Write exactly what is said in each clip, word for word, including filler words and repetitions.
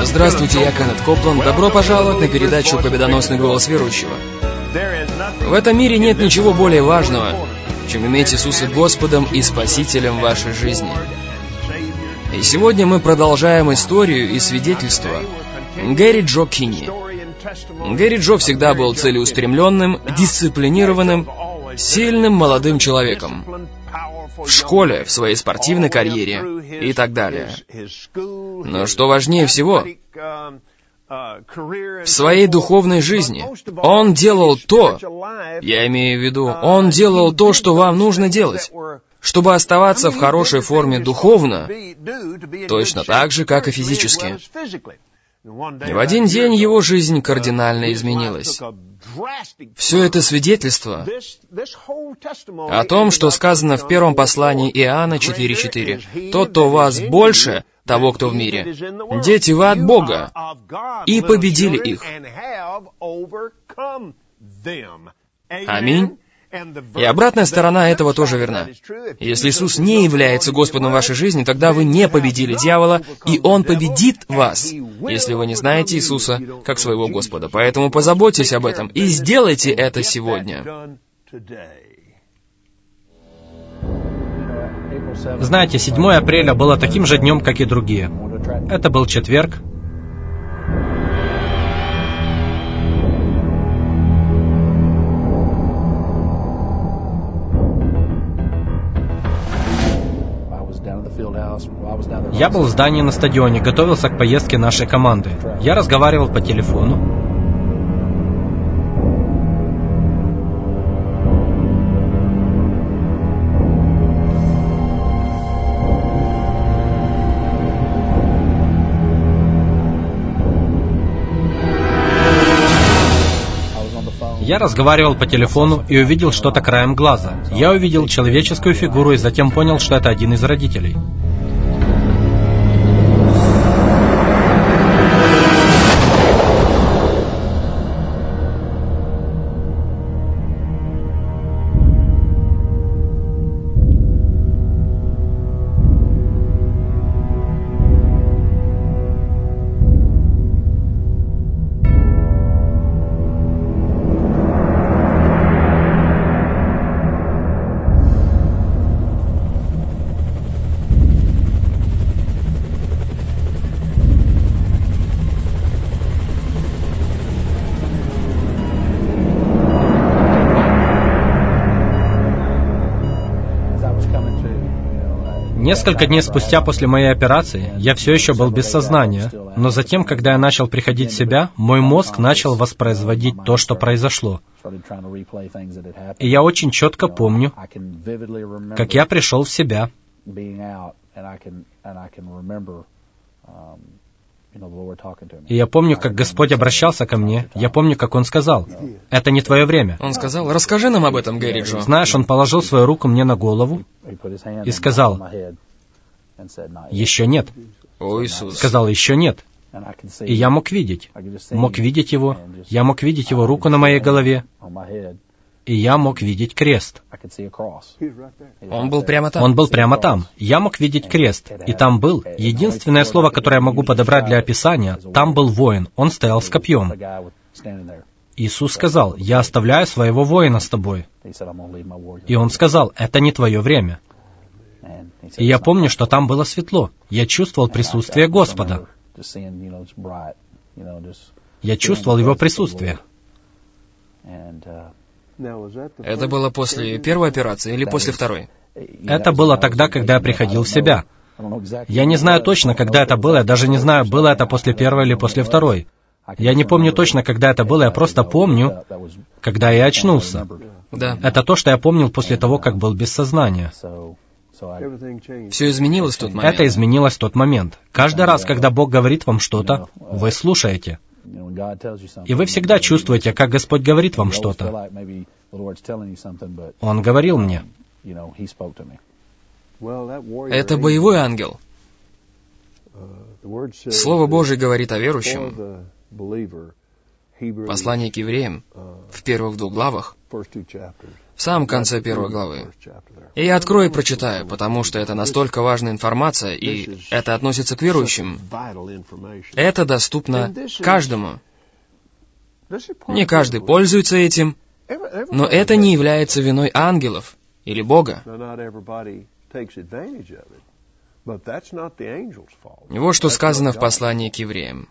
Здравствуйте, я Кеннет Копланд. Добро пожаловать на передачу «Победоносный голос верующего». В этом мире нет ничего более важного, чем иметь Иисуса Господом и Спасителем вашей жизни. И сегодня мы продолжаем историю и свидетельство Гэри Джо Кинни. Гэри Джо всегда был целеустремленным, дисциплинированным, сильным молодым человеком. В школе, в своей спортивной карьере и так далее. Но что важнее всего, в своей духовной жизни он делал то, я имею в виду, он делал то, что вам нужно делать, чтобы оставаться в хорошей форме духовно, точно так же, как и физически. И в один день его жизнь кардинально изменилась. Все это свидетельство о том, что сказано в первом послании Иоанна четыре четыре. «Тот, кто вас больше того, кто в мире, дети вы от Бога, и победили их». Аминь. И обратная сторона этого тоже верна. Если Иисус не является Господом вашей жизни, тогда вы не победили дьявола, и Он победит вас, если вы не знаете Иисуса как своего Господа. Поэтому позаботьтесь об этом и сделайте это сегодня. Знаете, седьмое апреля было таким же днем, как и другие. Это был четверг. Я был в здании на стадионе, готовился к поездке нашей команды. Я разговаривал по телефону. Я разговаривал по телефону и увидел что-то краем глаза. Я увидел человеческую фигуру и затем понял, что это один из родителей. Несколько дней спустя после моей операции я все еще был без сознания, но затем, когда я начал приходить в себя, мой мозг начал воспроизводить то, что произошло. И я очень четко помню, как я пришел в себя. И я помню, как Господь обращался ко мне. Я помню, как Он сказал: «Это не твое время». Он сказал: «Расскажи нам об этом, Гэри Джо». Знаешь, Он положил свою руку мне на голову и сказал: «Еще нет». О, Иисус. Сказал: «Еще нет». И я мог видеть. Мог видеть Его. Я мог видеть Его руку на моей голове. И я мог видеть крест. Он был прямо там. Он был прямо там. Я мог видеть крест. И там был, единственное слово, которое я могу подобрать для описания, там был воин. Он стоял с копьем. Иисус сказал: «Я оставляю своего воина с тобой». И Он сказал: «Это не твое время». И я помню, что там было светло. Я чувствовал присутствие Господа. Я чувствовал Его присутствие. Это было после первой операции или после второй? Это было тогда, когда я приходил в себя. Я не знаю точно, когда это было, я даже не знаю, было это после первой или после второй. Я не помню точно, когда это было, я просто помню, когда я очнулся. Да. Это то, что я помнил после того, как был без сознания. Все изменилось в тот момент. Это изменилось в тот момент. Каждый раз, когда Бог говорит вам что-то, вы слушаете. И вы всегда чувствуете, как Господь говорит вам что-то. Он говорил мне. Это боевой ангел. Слово Божие говорит о верующем. Послание к евреям в первых двух главах в самом конце первой главы. И я открою и прочитаю, потому что это настолько важная информация, и это относится к верующим. Это доступно каждому. Не каждый пользуется этим, но это не является виной ангелов или Бога. Вот что сказано в послании к евреям.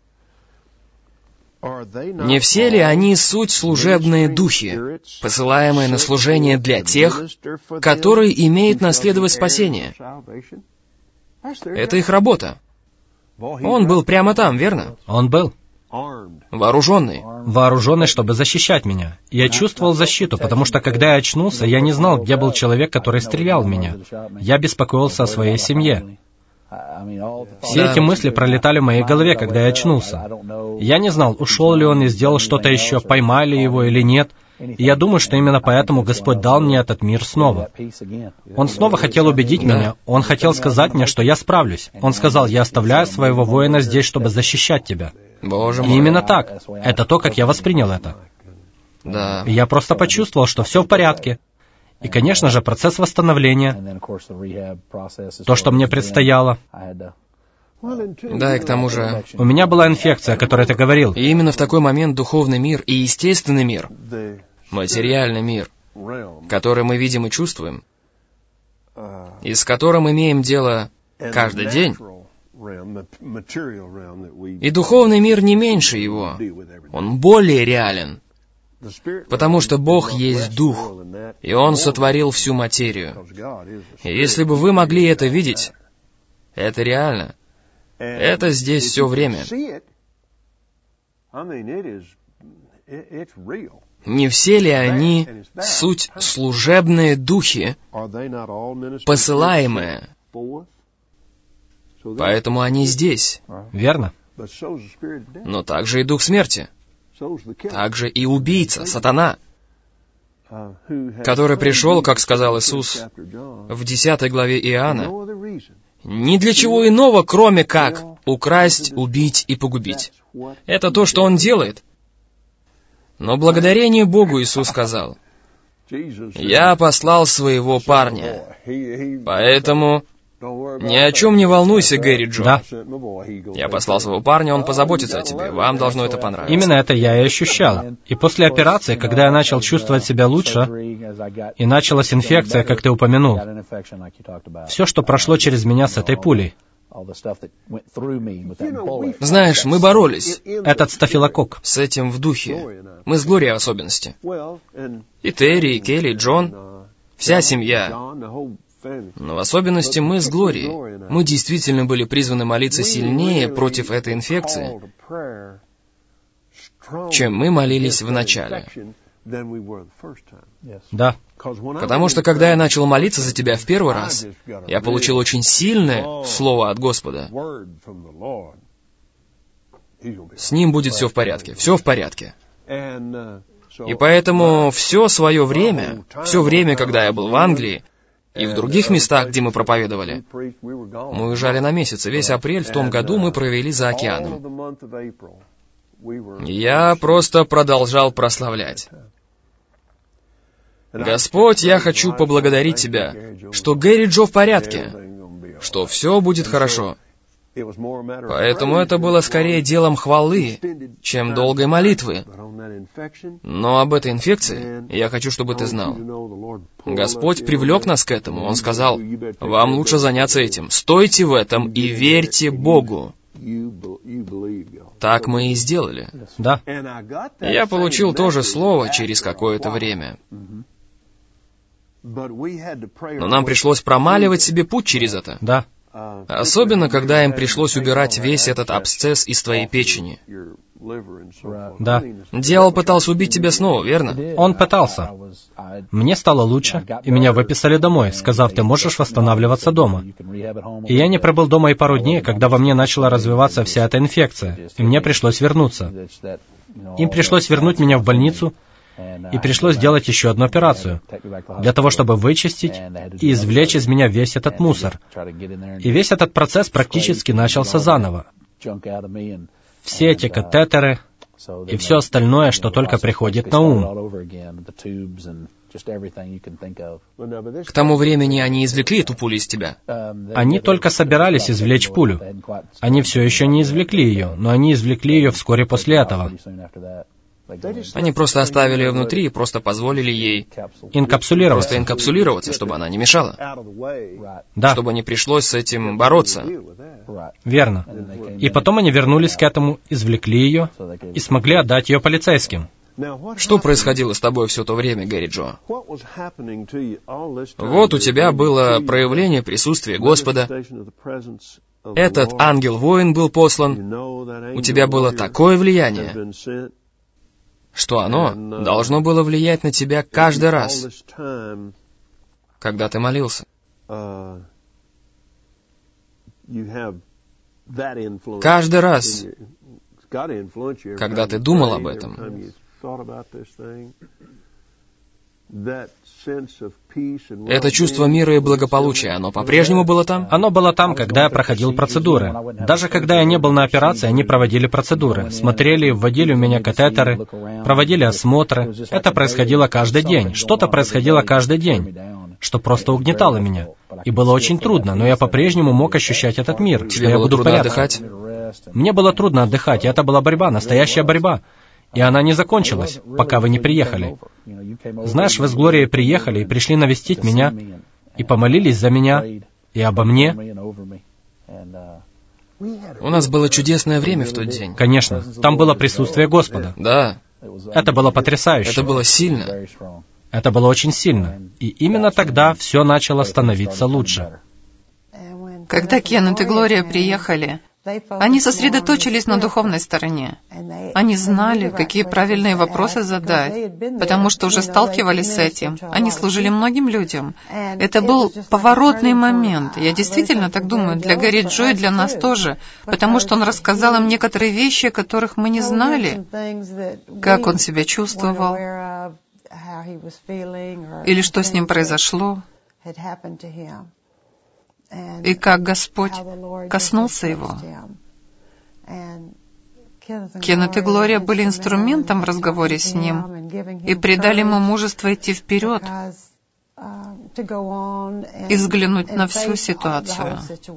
«Не все ли они суть служебные духи, посылаемые на служение для тех, которые имеют наследовать спасение?» Это их работа. Он был прямо там, верно? Он был. Вооруженный. Вооруженный, чтобы защищать меня. Я чувствовал защиту, потому что, когда я очнулся, я не знал, где был человек, который стрелял в меня. Я беспокоился о своей семье. Все эти мысли пролетали в моей голове, когда я очнулся. Я не знал, ушел ли он и сделал что-то еще, поймали его или нет. И я думаю, что именно поэтому Господь дал мне этот мир снова. Он снова хотел убедить меня. Он хотел сказать мне, что я справлюсь. Он сказал: «Я оставляю своего воина здесь, чтобы защищать тебя». Боже мой. И именно так. Это то, как я воспринял это. Да. И я просто почувствовал, что все в порядке. И, конечно же, процесс восстановления, то, что мне предстояло. Да, и к тому же... У меня была инфекция, о которой ты говорил. И именно в такой момент духовный мир и естественный мир, материальный мир, который мы видим и чувствуем, и с которым имеем дело каждый день, и духовный мир не меньше его, он более реален, потому что Бог есть Дух, и Он сотворил всю материю. И если бы вы могли это видеть, это реально. Это здесь все время. Не все ли они суть служебные духи, посылаемые? Поэтому они здесь. Верно. Но также и дух смерти. Также и убийца, сатана, который пришел, как сказал Иисус в десятой главе Иоанна, ни для чего иного, кроме как украсть, убить и погубить. Это то, что он делает. Но благодарение Богу Иисус сказал: «Я послал своего парня, поэтому ни о чем не волнуйся, Гэри Джо. Да. Я послал своего парня, он позаботится о тебе. Вам должно это понравиться». Именно это я и ощущал. И после операции, когда я начал чувствовать себя лучше, и началась инфекция, как ты упомянул, все, что прошло через меня с этой пулей. Знаешь, мы боролись Этот стафилококк. с этим в духе. Мы с Глорией в особенности. И Терри, и Келли, и Джон. Вся семья. Но в особенности мы с Глорией. Мы действительно были призваны молиться сильнее против этой инфекции, чем мы молились в начале. Да. Потому что, когда я начал молиться за тебя в первый раз, я получил очень сильное слово от Господа. С ним будет все в порядке. Все в порядке. И поэтому все свое время, все время, когда я был в Англии, и в других местах, где мы проповедовали, мы уезжали на месяц, и весь апрель в том году мы провели за океаном. Я просто продолжал прославлять. Господь, я хочу поблагодарить Тебя, что Гэри Джо в порядке, что все будет хорошо. Поэтому это было скорее делом хвалы, чем долгой молитвы. Но об этой инфекции я хочу, чтобы ты знал. Господь привлек нас к этому. Он сказал: «Вам лучше заняться этим. Стойте в этом и верьте Богу». Так мы и сделали. Да. Я получил то же слово через какое-то время. Но нам пришлось промаливать себе путь через это. Да. Особенно, когда им пришлось убирать весь этот абсцесс из твоей печени. Да. Дьявол пытался убить тебя снова, верно? Он пытался. Мне стало лучше, и меня выписали домой, сказав: «Ты можешь восстанавливаться дома». И я не пробыл дома и пару дней, когда во мне начала развиваться вся эта инфекция, и мне пришлось вернуться. Им пришлось вернуть меня в больницу, и пришлось сделать еще одну операцию, для того, чтобы вычистить и извлечь из меня весь этот мусор. И весь этот процесс практически начался заново. Все эти катетеры и все остальное, что только приходит на ум. К тому времени они извлекли эту пулю из тебя. Они только собирались извлечь пулю. Они все еще не извлекли ее, но они извлекли ее вскоре после этого. Они просто оставили ее внутри и просто позволили ей Инкапсулироваться. просто инкапсулироваться, чтобы она не мешала. Да, Чтобы не пришлось с этим бороться. верно. И потом они вернулись к этому, извлекли ее и смогли отдать ее полицейским. Что происходило с тобой все то время, Гэри Джо? Вот у тебя было проявление присутствия Господа. Этот ангел-воин был послан. У тебя было такое влияние, что оно должно было влиять на тебя каждый раз, когда ты молился. Каждый раз, когда ты думал об этом. Это чувство мира и благополучия, оно по-прежнему было там? Оно было там, когда я проходил процедуры. Даже когда я не был на операции, они проводили процедуры. Смотрели, вводили у меня катетеры, проводили осмотры. Это происходило каждый день. Что-то происходило каждый день, что просто угнетало меня. И было очень трудно, но я по-прежнему мог ощущать этот мир, что я буду в порядке. Отдыхать? Мне было трудно отдыхать, и это была борьба, настоящая борьба. И она не закончилась, пока вы не приехали. Знаешь, вы с Глорией приехали и пришли навестить меня, и помолились за меня, и обо мне. У нас было чудесное время в тот день. Конечно, там было присутствие Господа. Да, Это было потрясающе. это было сильно. Это было очень сильно. И именно тогда все начало становиться лучше. Когда Кеннет и Глория приехали, они сосредоточились на духовной стороне. Они знали, какие правильные вопросы задать, потому что уже сталкивались с этим. Они служили многим людям. Это был поворотный момент. Я действительно так думаю, для Гэри Джо и для нас тоже, потому что он рассказал им некоторые вещи, которых мы не знали, как он себя чувствовал, или что с ним произошло, и как Господь коснулся его. Кеннет и Глория были инструментом в разговоре с ним и придали ему мужество идти вперед и взглянуть на всю ситуацию.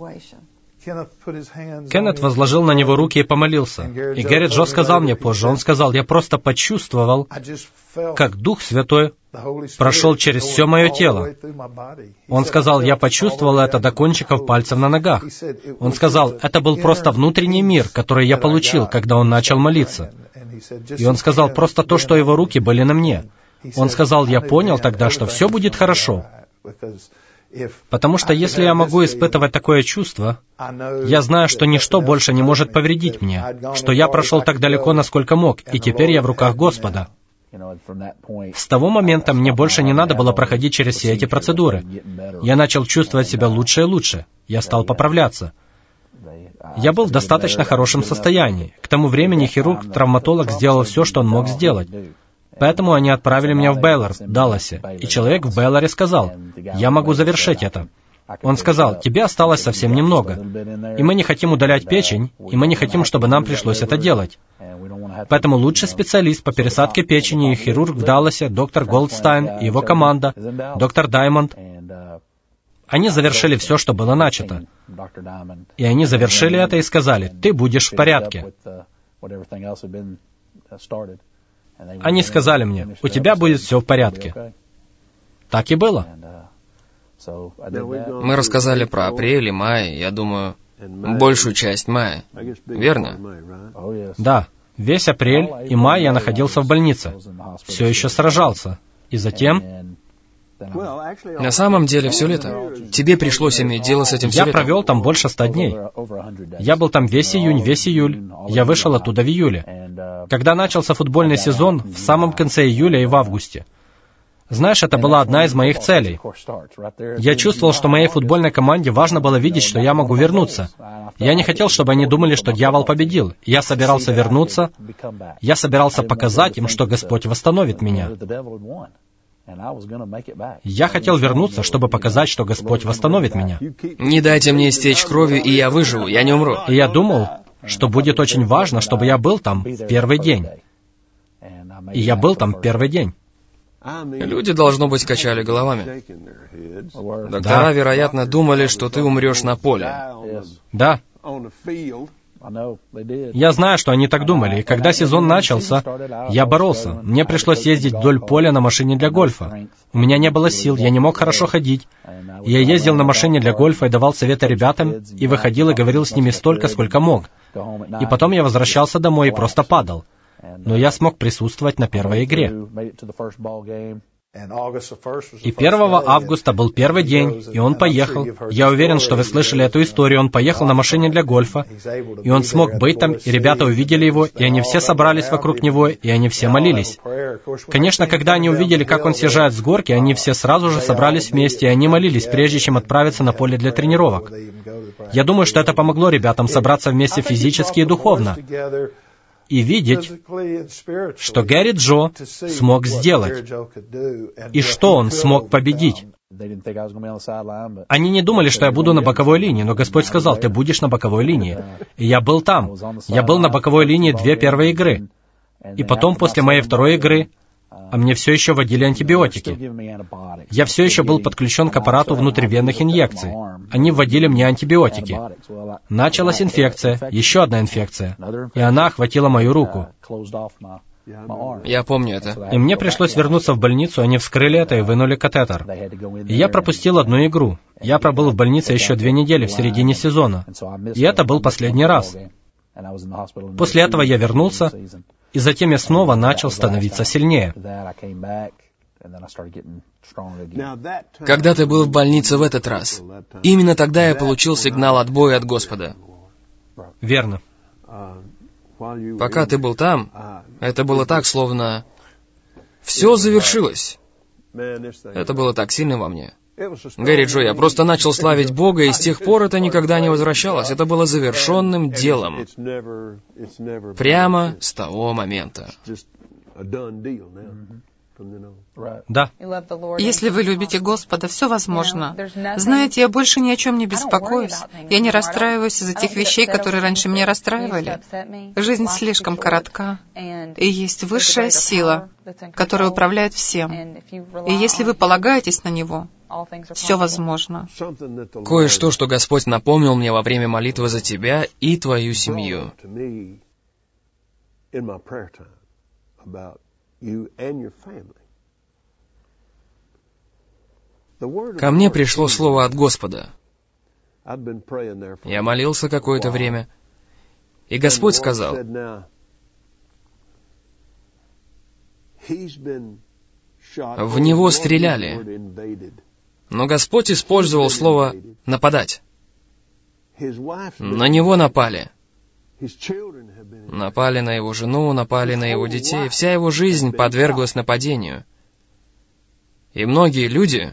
Кеннет возложил на него руки и помолился. И Гэри Джо сказал мне позже, он сказал, я просто почувствовал, как Дух Святой прошел через все мое тело. Он сказал, я почувствовал это до кончиков пальцев на ногах. Он сказал, это был просто внутренний мир, который я получил, когда он начал молиться. И он сказал, просто то, что его руки были на мне. Он сказал, я понял тогда, что все будет хорошо. Потому что если я могу испытывать такое чувство, я знаю, что ничто больше не может повредить мне, что я прошел так далеко, насколько мог, и теперь я в руках Господа. С того момента мне больше не надо было проходить через все эти процедуры. Я начал чувствовать себя лучше и лучше. Я стал поправляться. Я был в достаточно хорошем состоянии. К тому времени хирург-травматолог сделал все, что он мог сделать. Поэтому они отправили меня в Бейлор, в Далласе. И человек в Бейлоре сказал, я могу завершить это. Он сказал, тебе осталось совсем немного. И мы не хотим удалять печень, и мы не хотим, чтобы нам пришлось это делать. Поэтому лучший специалист по пересадке печени и хирург в Далласе, доктор Голдстайн и его команда, доктор Даймонд, они завершили все, что было начато. И они завершили это и сказали, ты будешь в порядке. Они сказали мне, у тебя будет все в порядке. Так и было. Мы рассказали про апрель и май, я думаю, большую часть мая. Верно? Да. Весь апрель и май я находился в больнице. Все еще сражался. И затем... На самом деле, все лето. Тебе пришлось иметь дело с этим все Я лето. провел там больше ста дней. Я был там весь июнь, весь июль. Я вышел оттуда в июле. Когда начался футбольный сезон, в самом конце июля и в августе. Знаешь, это была одна из моих целей. Я чувствовал, что моей футбольной команде важно было видеть, что я могу вернуться. Я не хотел, чтобы они думали, что дьявол победил. Я собирался вернуться. Я собирался показать им, что Господь восстановит меня. Я хотел вернуться, чтобы показать, что Господь восстановит меня. Не дайте мне истечь кровью, и я выживу, я не умру. И я думал, что будет очень важно, чтобы я был там в первый день. И я был там в первый день. Люди, должно быть, качали головами. Доктора, вероятно, думали, что ты умрешь на поле. Да. Я знаю, что они так думали, и когда сезон начался, я боролся. Мне пришлось ездить вдоль поля на машине для гольфа. У меня не было сил, я не мог хорошо ходить. Я ездил на машине для гольфа и давал советы ребятам, и выходил и говорил с ними столько, сколько мог. И потом я возвращался домой и просто падал. Но я смог присутствовать на первой игре. И первого августа был первый день, и он поехал. Я уверен, что вы слышали эту историю. Он поехал на машине для гольфа, и он смог быть там, и ребята увидели его, и они все собрались вокруг него, и они все молились. Конечно, когда они увидели, как он съезжает с горки, они все сразу же собрались вместе, и они молились, прежде чем отправиться на поле для тренировок. Я думаю, что это помогло ребятам собраться вместе физически и духовно, и видеть, что Гэри Джо смог сделать, и что он смог победить. Они не думали, что я буду на боковой линии, но Господь сказал, ты будешь на боковой линии. И я был там. Я был на боковой линии две первые игры. И потом, после моей второй игры, а мне все еще вводили антибиотики. Я все еще был подключен к аппарату внутривенных инъекций. Они вводили мне антибиотики. Началась инфекция, еще одна инфекция, и она охватила мою руку. Я помню это. И мне пришлось вернуться в больницу, они вскрыли это и вынули катетер. И я пропустил одну игру. Я пробыл в больнице еще две недели в середине сезона. И это был последний раз. После этого я вернулся, и затем я снова начал становиться сильнее. Когда ты был в больнице в этот раз, именно тогда я получил сигнал отбоя от Господа. Верно. Пока ты был там, это было так, словно все завершилось. Это было так сильно во мне. Гэри Джо, я просто начал славить Бога, и с тех пор это никогда не возвращалось. Это было завершенным делом. Прямо с того момента. Да. Если вы любите Господа, все возможно. Знаете, я больше ни о чем не беспокоюсь. Я не расстраиваюсь из-за тех вещей, которые раньше меня расстраивали. Жизнь слишком коротка, и есть высшая сила, которая управляет всем. И если вы полагаетесь на Него, все возможно. Кое-что, что Господь напомнил мне во время молитвы за тебя и твою семью. Ко мне пришло слово от Господа. Я молился какое-то время, и Господь сказал, в него стреляли, но Господь использовал слово «нападать». На него напали. Напали на его жену, напали на его детей. Вся его жизнь подверглась нападению. И многие люди...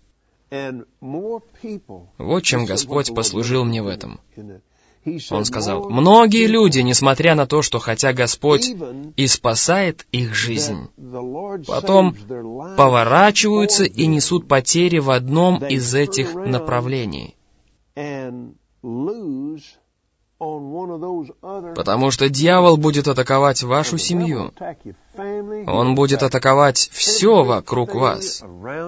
Вот чем Господь послужил мне в этом. Он сказал, многие люди, несмотря на то, что хотя Господь и спасает их жизнь, потом поворачиваются и несут потери в одном из этих направлений. Потому что дьявол будет атаковать вашу семью. Он будет атаковать все вокруг вас.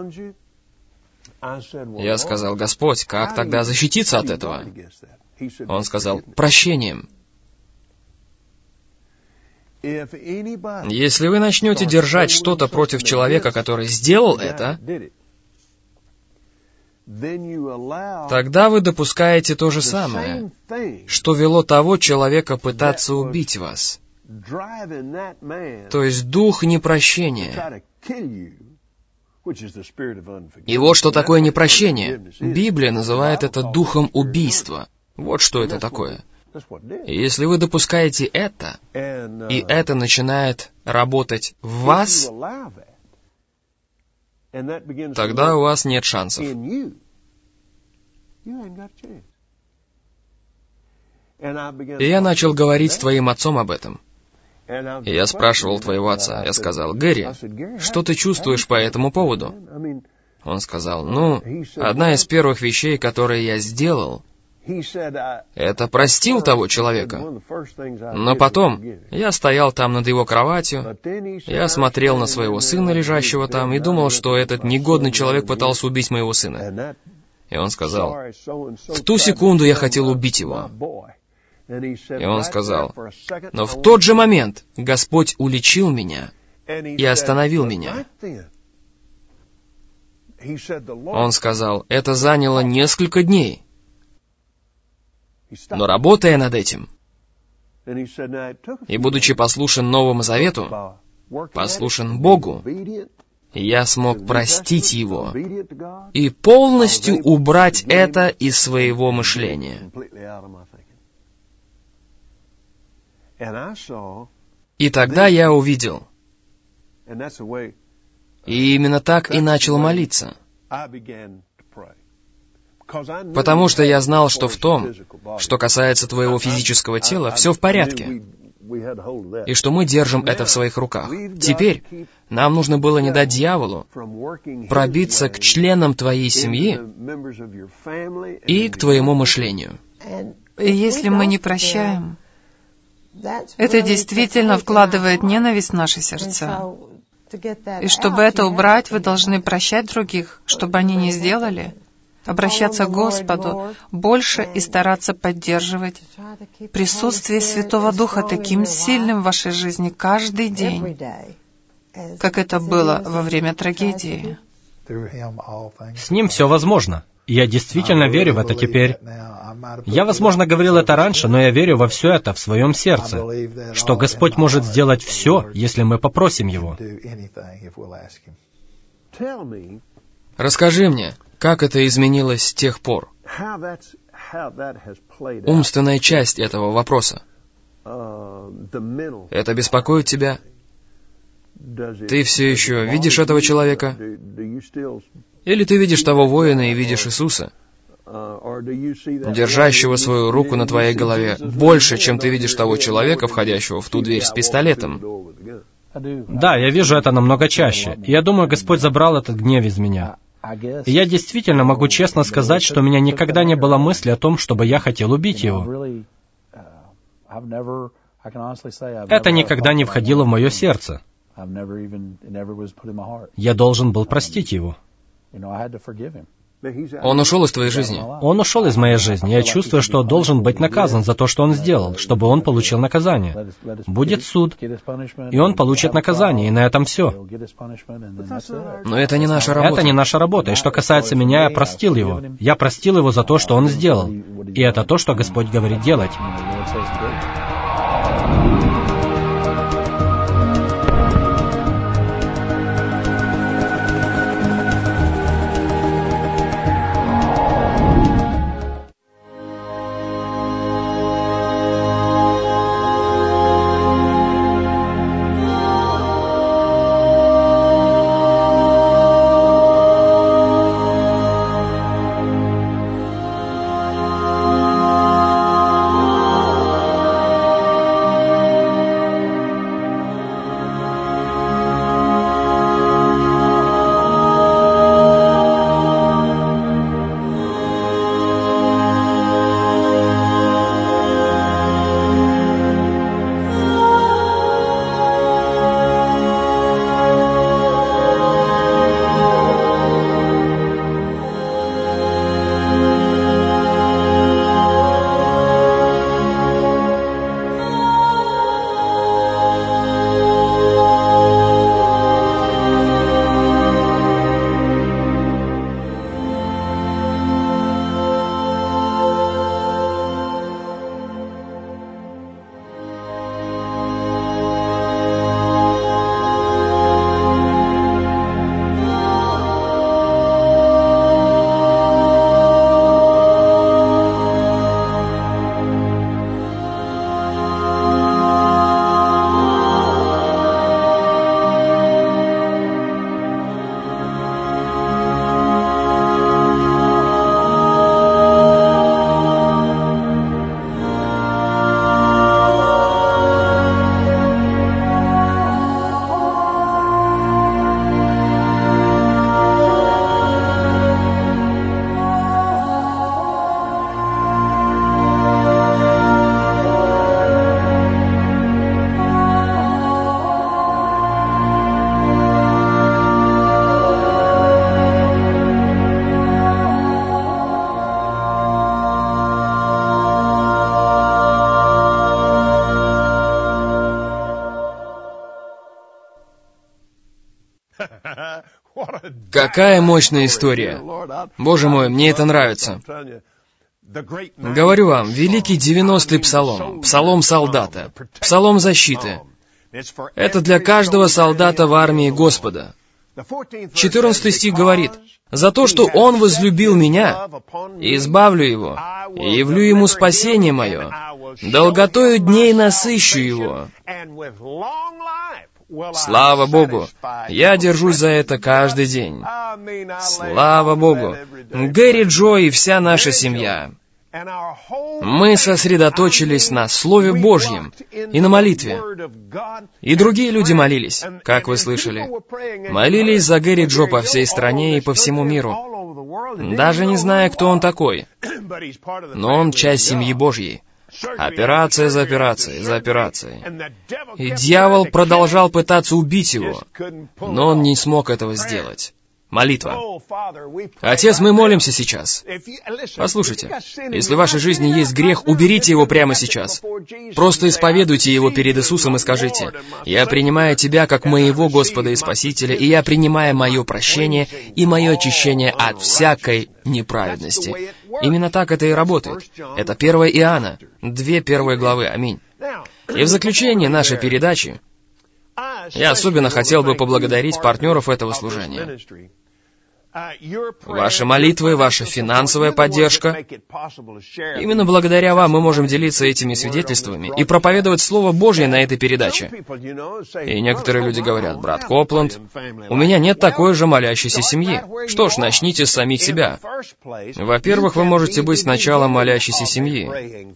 Я сказал, Господь, как тогда защититься от этого? Он сказал, прощением. Если вы начнете держать что-то против человека, который сделал это, тогда вы допускаете то же самое, что вело того человека пытаться убить вас. То есть дух непрощения. И вот что такое непрощение. Библия называет это духом убийства. Вот что это такое. И если вы допускаете это, и это начинает работать в вас, тогда у вас нет шансов. И я начал говорить с твоим отцом об этом. И я спрашивал твоего отца, я сказал, Гэри, что ты чувствуешь по этому поводу? Он сказал, ну, одна из первых вещей, которые я сделал, это простил того человека. Но потом я стоял там над его кроватью, я смотрел на своего сына, лежащего там, и думал, что этот негодный человек пытался убить моего сына. И он сказал, в ту секунду я хотел убить его. И он сказал, но в тот же момент Господь уличил меня и остановил меня. Он сказал, это заняло несколько дней. Но работая над этим, и будучи послушен Новому Завету, послушен Богу, я смог простить его и полностью убрать это из своего мышления. И тогда я увидел, и именно так и начал молиться. Потому что я знал, что в том, что касается твоего физического тела, все в порядке, и что мы держим это в своих руках. Теперь нам нужно было не дать дьяволу пробиться к членам твоей семьи и к твоему мышлению. И если мы не прощаем, это действительно вкладывает ненависть в наши сердца. И чтобы это убрать, вы должны прощать других, чтобы они не сделали, обращаться к Господу больше и стараться поддерживать присутствие Святого Духа таким сильным в вашей жизни каждый день, как это было во время трагедии. С ним все возможно. Я действительно верю в это теперь. Я, возможно, говорил это раньше, но я верю во все это в своем сердце, что Господь может сделать все, если мы попросим Его. Расскажи мне, как это изменилось с тех пор? Умственная часть этого вопроса. Это беспокоит тебя? Ты все еще видишь этого человека? Или ты видишь того воина и видишь Иисуса, держащего свою руку на твоей голове, больше, чем ты видишь того человека, входящего в ту дверь с пистолетом? Да, я вижу это намного чаще. И я думаю, Господь забрал этот гнев из меня. И я действительно могу честно сказать, что у меня никогда не было мысли о том, чтобы я хотел убить его. Это никогда не входило в мое сердце. Я должен был простить его. Он ушел из твоей жизни? Он ушел из моей жизни. Я чувствую, что должен быть наказан за то, что он сделал, чтобы он получил наказание. Будет суд, и он получит наказание, и на этом все. Но это не наша работа. Это не наша работа. И что касается меня, я простил его. Я простил его за то, что он сделал. И это то, что Господь говорит делать. Какая мощная история. Боже мой, мне это нравится. Говорю вам, великий девяностый псалом, псалом солдата, псалом защиты. Это для каждого солдата в армии Господа. четырнадцатый стих говорит: «За то, что Он возлюбил меня, избавлю Его, и явлю Ему спасение мое, долготою дней насыщу Его». Слава Богу! Я держусь за это каждый день. Слава Богу! Гэри Джо и вся наша семья. Мы сосредоточились на Слове Божьем и на молитве. И другие люди молились, как вы слышали. Молились за Гэри Джо по всей стране и по всему миру, даже не зная, кто он такой. Но он часть семьи Божьей. Операция за операцией, за операцией. И дьявол продолжал пытаться убить его, но он не смог этого сделать. Молитва. Отец, мы молимся сейчас. Послушайте, если в вашей жизни есть грех, уберите его прямо сейчас. Просто исповедуйте его перед Иисусом и скажите: «Я принимаю Тебя как моего Господа и Спасителя, и я принимаю мое прощение и мое очищение от всякой неправедности». Именно так это и работает. Это первое Иоанна, две первые главы. Аминь. И в заключение нашей передачи я особенно хотел бы поблагодарить партнеров этого служения. Ваши молитвы, ваша финансовая поддержка. Именно благодаря вам мы можем делиться этими свидетельствами и проповедовать Слово Божье на этой передаче. И некоторые люди говорят: «Брат Копланд, у меня нет такой же молящейся семьи». Что ж, начните с самих себя. Во-первых, вы можете быть началом молящейся семьи.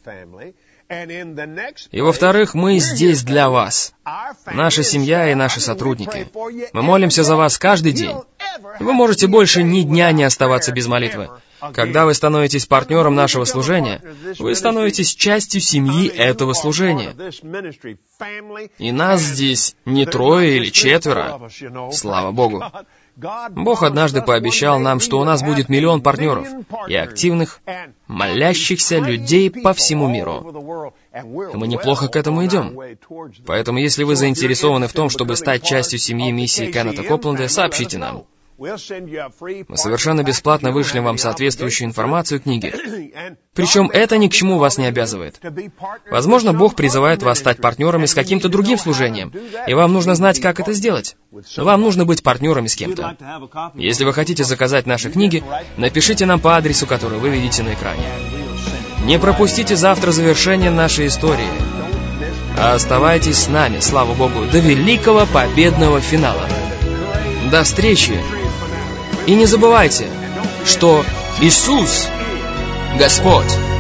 И во-вторых, мы здесь для вас, наша семья и наши сотрудники. Мы молимся за вас каждый день. Вы можете больше ни дня не оставаться без молитвы. Когда вы становитесь партнером нашего служения, вы становитесь частью семьи этого служения. И нас здесь не трое или четверо. Слава Богу. Бог однажды пообещал нам, что у нас будет миллион партнеров и активных, молящихся людей по всему миру. И мы неплохо к этому идем. Поэтому, если вы заинтересованы в том, чтобы стать частью семьи миссии Кеннета Копланда, сообщите нам. Мы совершенно бесплатно вышлем вам соответствующую информацию книги. Причем это ни к чему вас не обязывает. Возможно, Бог призывает вас стать партнерами с каким-то другим служением, и вам нужно знать, как это сделать. Вам нужно быть партнерами с кем-то. Если вы хотите заказать наши книги, напишите нам по адресу, который вы видите на экране. Не пропустите завтра завершение нашей истории. А оставайтесь с нами, слава Богу, до великого победного финала. До встречи! И не забывайте, что Иисус Господь!